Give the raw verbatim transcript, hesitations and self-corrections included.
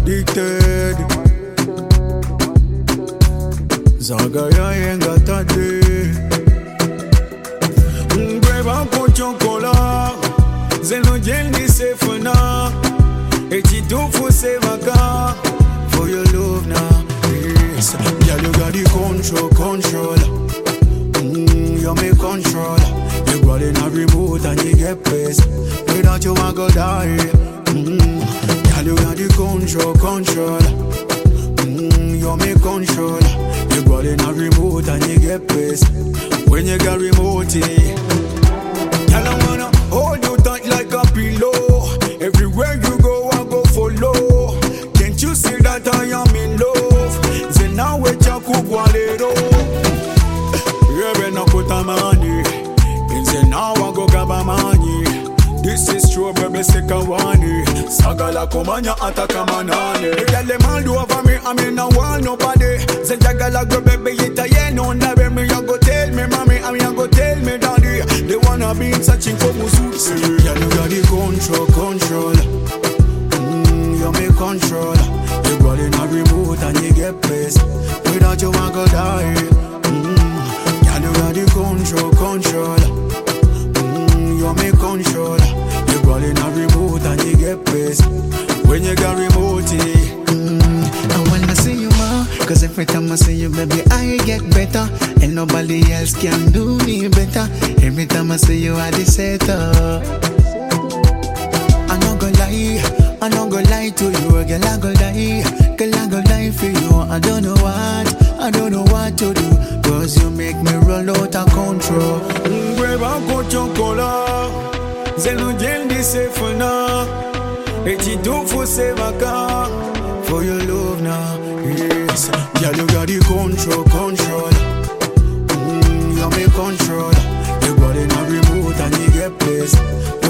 addicted. Zagaya yenga tade. Breva con chocolat. Zeno jelly sefuna. Eti tofu se vaka. For your love now. Yes. Girl, you got the control, control. Mm, you make control. You got in a remote and you get pissed. Without you, I go die. Mm, girl, you got the control, control. Mm, you make control. You got in a remote and you get pissed. When you got remote, eh? Girl, I wanna hold you tight like a pillow. Everywhere you go, I go follow. Can't you see that I am in love? Zena wecha kukwalero. Yebe na kutamani. Inze now I go gabamani. This is true, baby, sekawani. Sagala komanya atakamanane. Girl, them all over me, I mean, I want nobody. Zendagala go, baby, ita ye no never me. You go tell me, mommy, I mean, you go tell me, daddy. They wanna be searching for mususi. Girl, you got the control, control. Mm, you make control. You got in a remote and you get pissed. Without you, I go die. Mm, girl, you got the control, control. Mm, you make control. You got in a remote and you get pissed. When you got remote, mm, I wanna see you more. Cause every time I see you, baby, I get better. And nobody else can do me better. Every time I see you, I decide I'm not gonna lie, I'm not gonna lie to you. Girl, I go die, girl, I go die for you. I don't know what, I don't know what to do. Cause you make me roll out of control. Breva con chocolat. Zeno jelly sefuna. Eti tofu se vaka. For your love now, yes. Girl, you got the control, control. Mm, you make control. You got in a remote and you get pissed.